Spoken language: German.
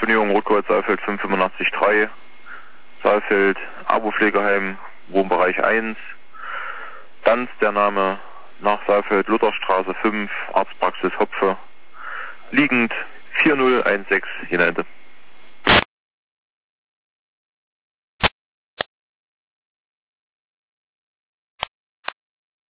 Stornierung Rotgold Saalfeld 585-3, Saalfeld, Abo-Pflegeheim, Wohnbereich 1, Danz der Name, nach Saalfeld, Lutherstraße 5, Arztpraxis Hopfe, liegend 4016 Jena Ende.